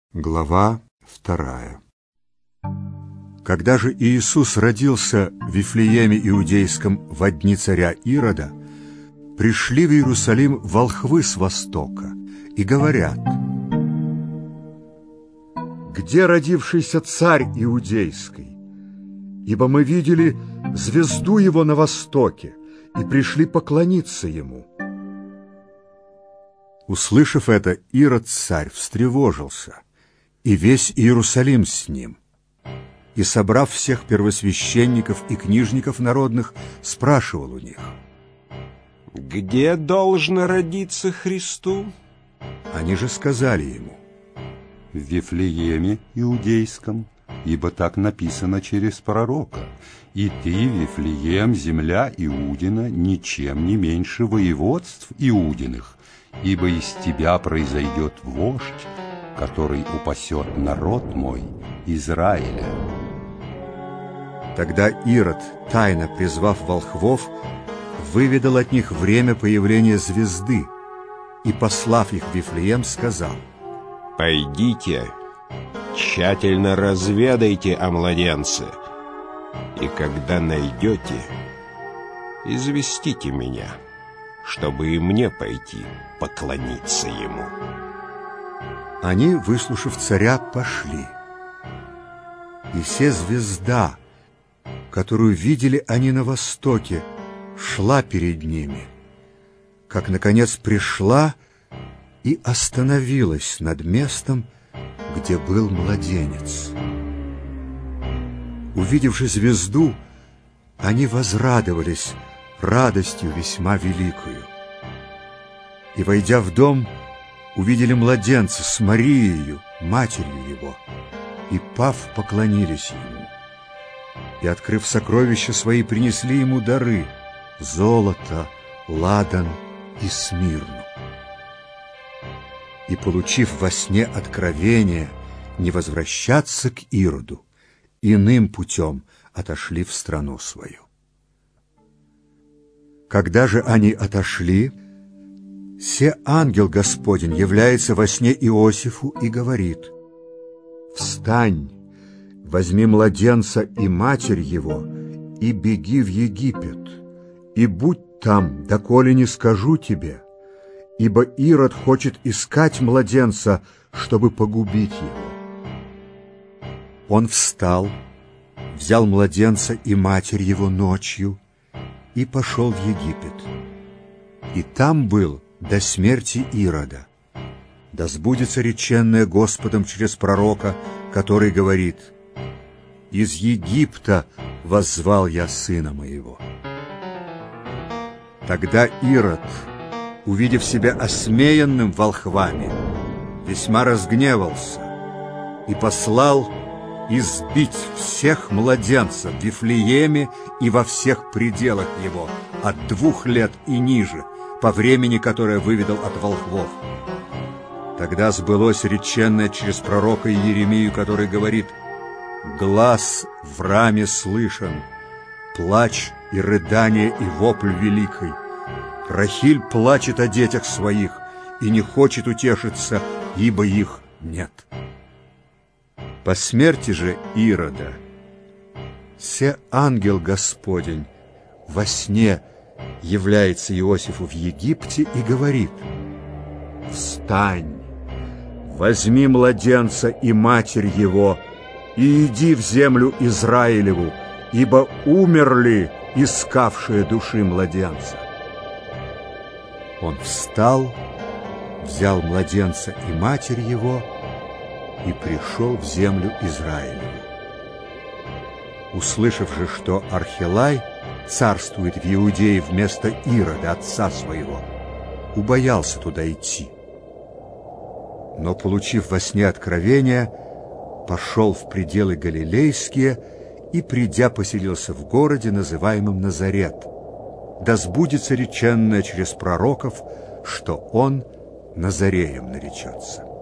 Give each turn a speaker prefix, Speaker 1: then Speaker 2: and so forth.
Speaker 1: Глава 2. Когда же Иисус родился в Вифлееме Иудейском во дни царя Ирода, пришли в Иерусалим волхвы с востока и говорят: «Где родившийся царь Иудейский? Ибо мы видели звезду его на востоке и пришли поклониться ему». Услышав это, Ирод-царь встревожился, и весь Иерусалим с ним. И, собрав всех первосвященников и книжников народных, спрашивал у них:
Speaker 2: «Где должно родиться Христу?»
Speaker 1: Они же сказали ему:
Speaker 3: «В Вифлееме Иудейском, ибо так написано через пророка: и ты, Вифлеем, земля Иудина, ничем не меньше воеводств Иудиных, ибо из тебя произойдет вождь, который упасет народ мой, Израиля».
Speaker 1: Тогда Ирод, тайно призвав волхвов, выведал от них время появления звезды и, послав их в Вифлеем, сказал:
Speaker 2: «Пойдите, тщательно разведайте о младенце, и когда найдете, известите меня, чтобы и мне пойти поклониться ему».
Speaker 1: Они, выслушав царя, пошли. И се звезда, которую видели они на востоке, шла перед ними, как, наконец, пришла и остановилась над местом, где был младенец. Увидевши звезду, они возрадовались радостью весьма великою. И, войдя в дом, увидели младенца с Марией, матерью его, и, пав, поклонились ему. И, открыв сокровища свои, принесли ему дары: золото, ладан и смирну. И, получив во сне откровение не возвращаться к Ироду, иным путем отошли в страну свою. Когда же они отошли, се ангел Господень является во сне Иосифу и говорит: «Встань, возьми младенца и матерь его, и беги в Египет, и будь там, доколе не скажу тебе, ибо Ирод хочет искать младенца, чтобы погубить его». Он встал, взял младенца и матерь его ночью и пошел в Египет. И там был до смерти Ирода. Да сбудется реченное Господом через пророка, который говорит: «Из Египта воззвал я сына моего». Тогда Ирод, увидев себя осмеянным волхвами, весьма разгневался и послал избить всех младенцев в Вифлееме и во всех пределах его, от 2 лет и ниже, по времени, которое выведал от волхвов. Тогда сбылось реченное через пророка Иеремию, который говорит: «Глас в раме слышен, плач и рыдание и вопль великий. Рахиль плачет о детях своих и не хочет утешиться, ибо их нет». По смерти же Ирода се ангел Господень во сне является Иосифу в Египте и говорит: «Встань, возьми младенца и матерь его, и иди в землю Израилеву, ибо умерли искавшие души младенца». Он встал, взял младенца и матерь его и пришел в землю Израилеву. Услышав же, что Архилай царствует в Иудее вместо Ирода, отца своего, убоялся туда идти. Но, получив во сне откровение, пошел в пределы Галилейские и, придя, поселился в городе, называемом Назарет, да сбудется реченное через пророков, что он Назареем наречется.